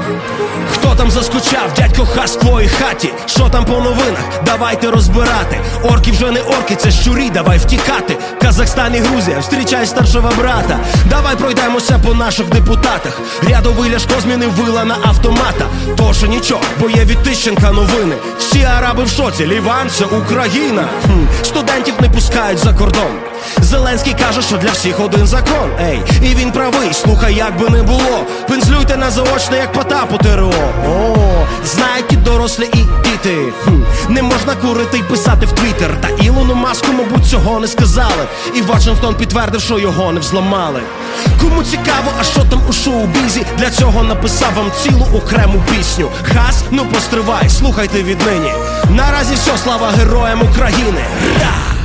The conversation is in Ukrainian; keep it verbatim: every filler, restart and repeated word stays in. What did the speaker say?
Хто там заскучав, дядько Хас в твоїй хаті? Що там по новинах? Давайте розбирати. Орки вже не орки, це щурі, давай втікати. Казахстан і Грузія, встрічай старшого брата. Давай пройдемося по наших депутатах. Рядовий Ляшко змінив вила на автомата. То що нічого, бо є від Тищенка новини. Всі араби в шоці, Ліван це Україна. Хм, студентів не пускають за кордон. Зеленський каже, що для всіх один закон. Ей, і він правий, слухай, як би не було. Пензлюйте на заочне, як Потап у ТРО. О, знають і дорослі, і діти. Хм, не можна курити й писати в Твіттер. Та Ілону Маску, мабуть, цього не сказали. І Вашингтон підтвердив, що його не взламали. Кому цікаво, а що там у шоу-бізі? Для цього написав вам цілу окрему пісню. Хас, ну постривай, слухайте віднині. Наразі все, слава героям України. Ра!